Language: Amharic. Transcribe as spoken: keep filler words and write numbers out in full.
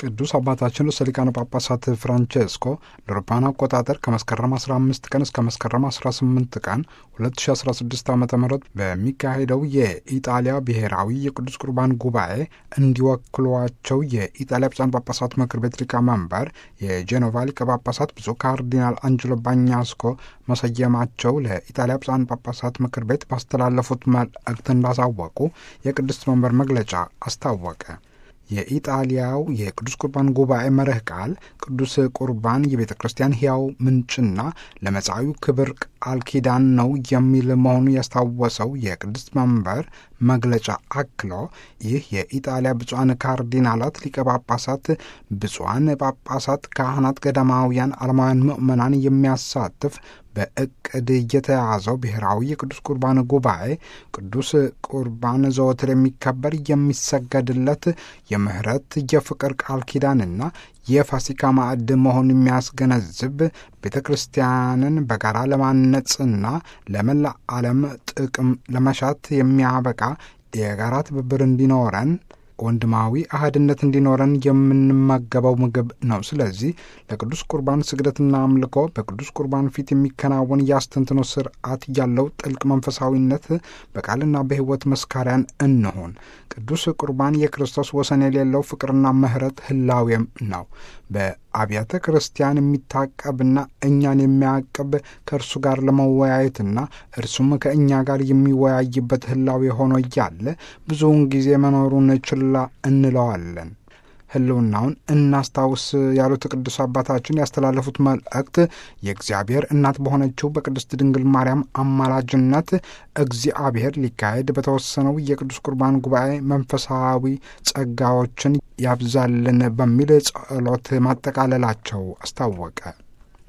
ቅዱስ አባታችን ርዕሰ ሊቃነ ጳጳሳት ፍራንቼስኮ ለአውሮፓውያን አቆጣጠር ከመስከረም አስራ አምስት ቀን እስከ መስከረም አስራ ስምንት ቀን ሁለት ሺ አስራ ስድስት ዓ ም በሚካሄደው የኢጣሊያ ብሔራዊ የቅዱስ ቁርባን ጉባኤ እንዲወክሏቸው የኢጣሊያ ብፁዓን ጳጳሳት ምክር ቤት ሊቀመንበር የጄኖቫ ሊቀ ጳጳሳት ብፁዕ ካርዲናል አንጀሎ ባኛስኮ መሰየማቸው ለኢጣሊያ ብፁዓን ጳጳሳት ምክር ቤት ባስተላለፉት መልእክት እንዳሳወቁ የቅድስት መንበር መግለጫ አስታወቀ። የኢጣሊያው የቅዱስ ቁርባን ጉባኤ መርህ ቃል ቅዱስ ቁርባን የቤተ ክርስቲያን ሕያው ምንጭና ለመጻኢው ክብር ቃል ኪዳን ነው የሚል መሆኑ ያስታወሰው የቅድስት መንበር መግለጫ አክሎ ይህ የኢጣሊያ ብፁዓን ካርዲናላት፣ ሊቀ ጳጳሳት፣ ብፁዓን ጳጳሳት፣ ካህናት፣ ገዳማውያን፣ ዓለማውያን ምእመናን የሚያሳትፍ በእቅድ የተያዘው ብሔራዊ የቅዱስ ቁርባን ጉባኤ ቅዱስ ቁርባን ዘወትር የሚከበር የሚሰገድለት የምህረት የፍቅር ቃል ኪዳንና የፋሲካ ማዕድ መሆኑን የሚያስገነዝብ ቤተ ክርስቲያንን በጋራ ለማነጽና ለመላ ዓለም ጥቅም ለመሻት የሚያበቃ የጋራ ትብብር እንዲኖረን ወንድማዊ አህድነት እንዲኖረን የምንመገበው ምግብ ነው። ስለዚህ ለቅዱስ ቁርባን ስግደትና አምልኮ በቅዱስ ቁርባን ፊት የሚከናወን የአስተንትኖ ስርዓት ያለው ጥልቅ መንፈሳዊነት በቃልና በሕይወት መስካሪያን እንሆን። ቅዱስ ቁርባን የክርስቶስ ወሰን የሌለው ፍቅርና ምሕረት ህላዌም ነው። በአብያተ ክርስቲያን የሚታቀብና እኛን የሚያቅብ ከእርሱ ጋር ለመወያየትና እርሱም ከእኛ ጋር የሚወያይበት ህላዌ ሆኖ እያለ ብዙውን ጊዜ መኖሩን ችላ እንለዋለን። ህልውናውን እናስታውስ ያሉት ቅዱስ አባታችን ያስተላለፉት መልእክት የእግዚአብሔር እናት በሆነችው በቅድስት ድንግል ማርያም አማላጅነት እግዚአብሔር ሊካሄድ በተወሰነው የቅዱስ ቁርባን ጉባኤ መንፈሳዊ ጸጋዎችን ያብዛልን በሚል ጸሎት ማጠቃለላቸው አስታወቀ።